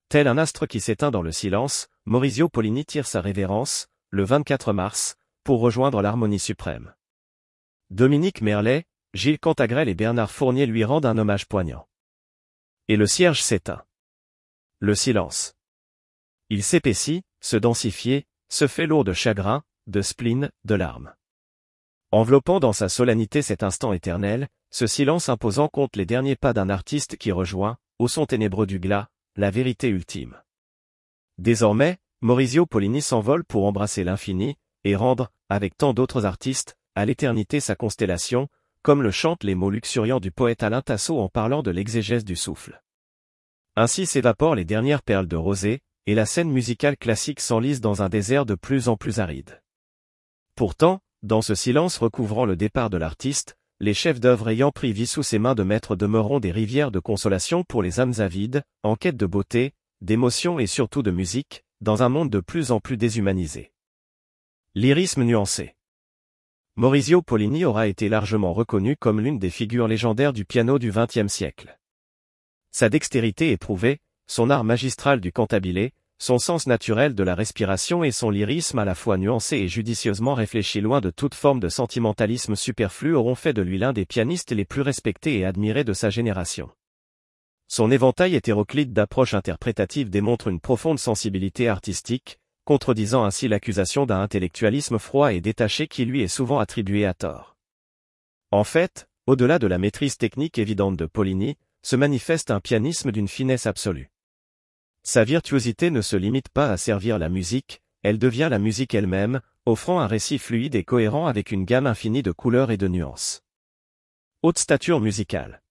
Tel un astre qui s'éteint dans le silence, Maurizio Pollini tire sa révérence, le 24 mars, pour rejoindre l'harmonie suprême. Dominique Merlet, Gilles Cantagrel et Bernard Fournier lui rendent un hommage poignant. Et le cierge s'éteint. Le silence. Il s'épaissit, se densifie, se fait lourd de chagrin, de spleen, de larmes. Enveloppant dans sa solennité cet instant éternel, ce silence imposant compte les derniers pas d'un artiste qui rejoint, au son ténébreux du glas, la vérité ultime. Désormais, Maurizio Pollini s'envole pour embrasser l'infini, et rendre, avec tant d'autres artistes, à l'éternité sa constellation, comme le chantent les mots luxuriants du poète Alain Tasso en parlant de l'exégèse du souffle. Ainsi s'évaporent les dernières perles de rosée, et la scène musicale classique s'enlise dans un désert de plus en plus aride. Pourtant, dans ce silence recouvrant le départ de l'artiste, les chefs-d'œuvre ayant pris vie sous ses mains de maître demeureront des rivières de consolation pour les âmes avides, en quête de beauté, d'émotion et surtout de musique, dans un monde de plus en plus déshumanisé. Lyrisme nuancé. Maurizio Pollini aura été largement reconnu comme l'une des figures légendaires du piano du XXe siècle. Sa dextérité éprouvée, son art magistral du cantabile, son sens naturel de la respiration et son lyrisme à la fois nuancé et judicieusement réfléchi loin de toute forme de sentimentalisme superflu auront fait de lui l'un des pianistes les plus respectés et admirés de sa génération. Son éventail hétéroclite d'approches interprétatives démontre une profonde sensibilité artistique, contredisant ainsi l'accusation d'un intellectualisme froid et détaché qui lui est souvent attribué à tort. En fait, au-delà de la maîtrise technique évidente de Pollini, se manifeste un pianisme d'une finesse absolue. Sa virtuosité ne se limite pas à servir la musique, elle devient la musique elle-même, offrant un récit fluide et cohérent avec une gamme infinie de couleurs et de nuances. Haute stature musicale.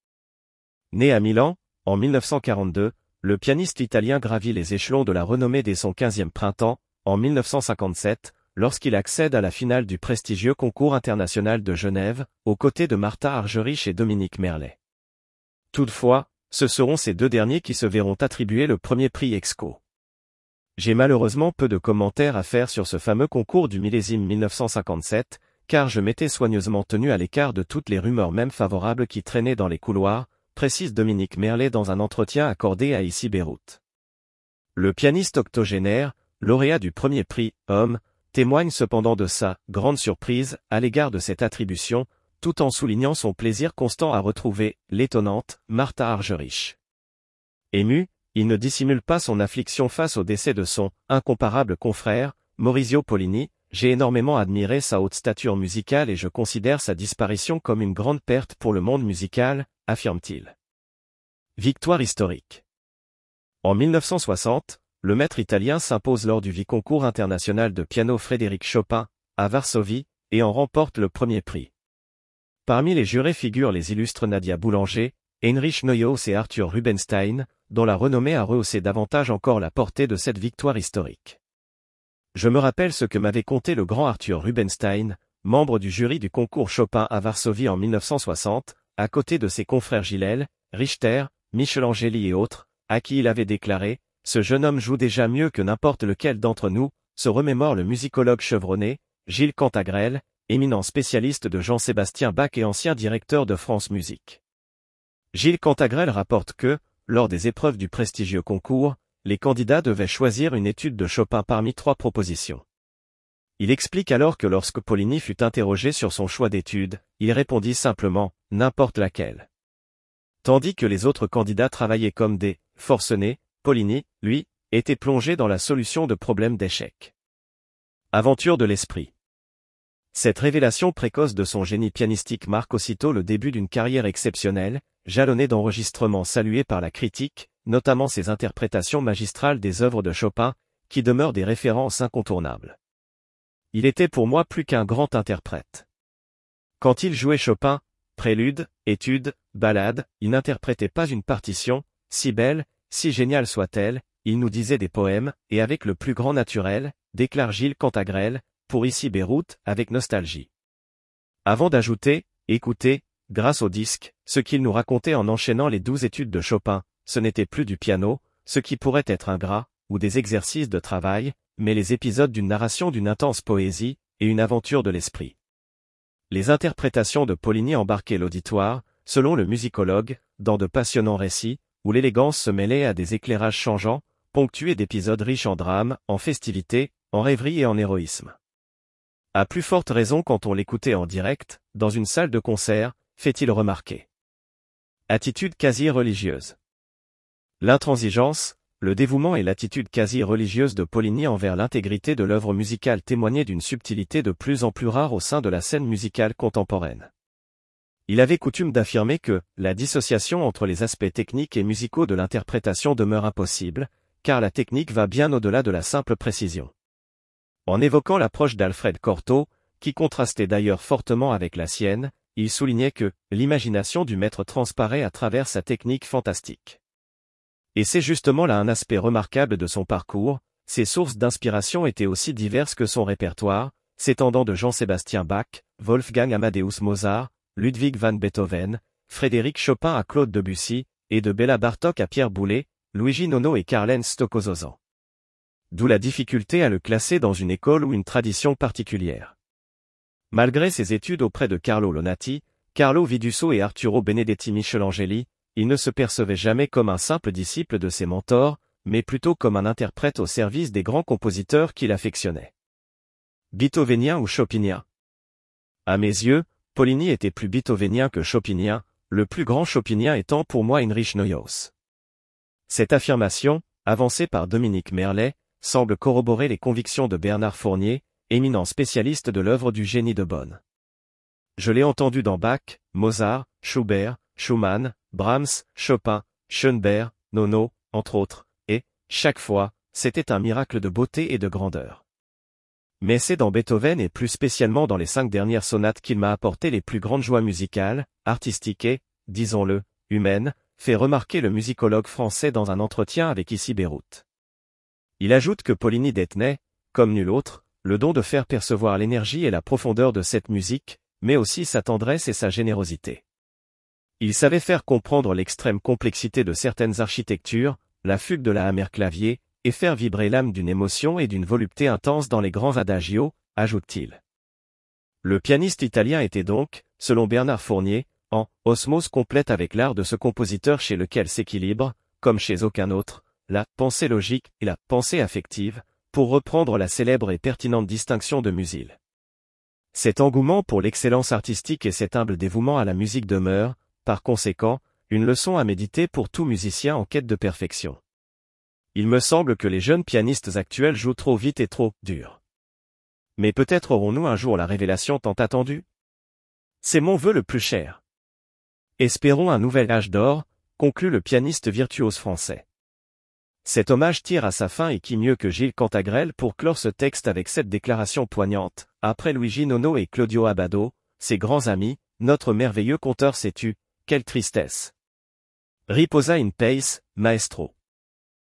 Né à Milan, en 1942, le pianiste italien gravit les échelons de la renommée dès son 15e printemps, en 1957, lorsqu'il accède à la finale du prestigieux concours international de Genève, aux côtés de Martha Argerich et Dominique Merlet. Toutefois, ce seront ces deux derniers qui se verront attribuer le premier prix Exco. J'ai malheureusement peu de commentaires à faire sur ce fameux concours du millésime 1957, car je m'étais soigneusement tenu à l'écart de toutes les rumeurs même favorables qui traînaient dans les couloirs, précise Dominique Merlet dans un entretien accordé à Ici Beyrouth. Le pianiste octogénaire, lauréat du premier prix, Homme, témoigne cependant de sa « grande surprise » à l'égard de cette attribution, tout en soulignant son plaisir constant à retrouver l'étonnante Martha Argerich. Ému, il ne dissimule pas son affliction face au décès de son incomparable confrère, Maurizio Pollini. J'ai énormément admiré sa haute stature musicale et je considère sa disparition comme une grande perte pour le monde musical, affirme-t-il. Victoire historique. En 1960, le maître italien s'impose lors du concours international de piano Frédéric Chopin, à Varsovie, et en remporte le premier prix. Parmi les jurés figurent les illustres Nadia Boulanger, Heinrich Neuhaus et Arthur Rubinstein, dont la renommée a rehaussé davantage encore la portée de cette victoire historique. Je me rappelle ce que m'avait conté le grand Arthur Rubinstein, membre du jury du concours Chopin à Varsovie en 1960, à côté de ses confrères Gilel, Richter, Michelangeli et autres, à qui il avait déclaré « Ce jeune homme joue déjà mieux que n'importe lequel d'entre nous », se remémore le musicologue chevronné, Gilles Cantagrel, éminent spécialiste de Jean-Sébastien Bach et ancien directeur de France Musique. Gilles Cantagrel rapporte que, lors des épreuves du prestigieux concours, les candidats devaient choisir une étude de Chopin parmi 3 propositions. Il explique alors que lorsque Pollini fut interrogé sur son choix d'étude, il répondit simplement « n'importe laquelle ». Tandis que les autres candidats travaillaient comme des « forcenés », Pollini, lui, était plongé dans la solution de problèmes d'échecs. Aventure de l'esprit. Cette révélation précoce de son génie pianistique marque aussitôt le début d'une carrière exceptionnelle, jalonnée d'enregistrements salués par la critique, notamment ses interprétations magistrales des œuvres de Chopin, qui demeurent des références incontournables. Il était pour moi plus qu'un grand interprète. Quand il jouait Chopin, prélude, étude, ballade, il n'interprétait pas une partition, si belle, si géniale soit-elle, il nous disait des poèmes, et avec le plus grand naturel, déclare Gilles Cantagrel, pour Ici Beyrouth, avec nostalgie. Avant d'ajouter, écoutez, grâce au disque, ce qu'il nous racontait en enchaînant les 12 études de Chopin, ce n'était plus du piano, ce qui pourrait être ingrat, ou des exercices de travail, mais les épisodes d'une narration d'une intense poésie, et une aventure de l'esprit. Les interprétations de Pollini embarquaient l'auditoire, selon le musicologue, dans de passionnants récits, où l'élégance se mêlait à des éclairages changeants, ponctué d'épisodes riches en drame, en festivités, en rêveries et en héroïsme. À plus forte raison quand on l'écoutait en direct, dans une salle de concert, fait-il remarquer. Attitude quasi religieuse. L'intransigeance, le dévouement et l'attitude quasi religieuse de Poligny envers l'intégrité de l'œuvre musicale témoignaient d'une subtilité de plus en plus rare au sein de la scène musicale contemporaine. Il avait coutume d'affirmer que la dissociation entre les aspects techniques et musicaux de l'interprétation demeure impossible, car la technique va bien au-delà de la simple précision. En évoquant l'approche d'Alfred Cortot, qui contrastait d'ailleurs fortement avec la sienne, il soulignait que l'imagination du maître transparaît à travers sa technique fantastique. Et c'est justement là un aspect remarquable de son parcours, ses sources d'inspiration étaient aussi diverses que son répertoire, s'étendant de Jean-Sébastien Bach, Wolfgang Amadeus Mozart, Ludwig van Beethoven, Frédéric Chopin à Claude Debussy, et de Béla Bartók à Pierre Boulez, Luigi Nono et Karlheinz Stockhausen. D'où la difficulté à le classer dans une école ou une tradition particulière. Malgré ses études auprès de Carlo Lonati, Carlo Viduso et Arturo Benedetti Michelangeli, il ne se percevait jamais comme un simple disciple de ses mentors, mais plutôt comme un interprète au service des grands compositeurs qu'il affectionnait. Beethovenien ou chopinien? À mes yeux, Poligny était plus beethovenien que chopinien, le plus grand chopinien étant pour moi Heinrich Neuhaus. Cette affirmation, avancée par Dominique Merlet, semble corroborer les convictions de Bernard Fournier, éminent spécialiste de l'œuvre du génie de Bonn. Je l'ai entendu dans Bach, Mozart, Schubert, Schumann, Brahms, Chopin, Schoenberg, Nono, entre autres, et, chaque fois, c'était un miracle de beauté et de grandeur. Mais c'est dans Beethoven et plus spécialement dans les 5 dernières sonates qu'il m'a apporté les plus grandes joies musicales, artistiques et, disons-le, humaines, fait remarquer le musicologue français dans un entretien avec Issy Beyrout. Il ajoute que Poligny détenait, comme nul autre, le don de faire percevoir l'énergie et la profondeur de cette musique, mais aussi sa tendresse et sa générosité. Il savait faire comprendre l'extrême complexité de certaines architectures, la fugue de la Hammer-clavier, et faire vibrer l'âme d'une émotion et d'une volupté intense dans les grands adagios, ajoute-t-il. Le pianiste italien était donc, selon Bernard Fournier, en osmose complète avec l'art de ce compositeur chez lequel s'équilibre, comme chez aucun autre, la pensée logique et la pensée affective, pour reprendre la célèbre et pertinente distinction de Musil. Cet engouement pour l'excellence artistique et cet humble dévouement à la musique demeurent, par conséquent, une leçon à méditer pour tout musicien en quête de perfection. Il me semble que les jeunes pianistes actuels jouent trop vite et trop dur. Mais peut-être aurons-nous un jour la révélation tant attendue? C'est mon vœu le plus cher. Espérons un nouvel âge d'or, conclut le pianiste virtuose français. Cet hommage tire à sa fin et qui mieux que Gilles Cantagrel pour clore ce texte avec cette déclaration poignante, après Luigi Nono et Claudio Abbado, ses grands amis, notre merveilleux conteur s'est tu, quelle tristesse. Riposa in pace, maestro.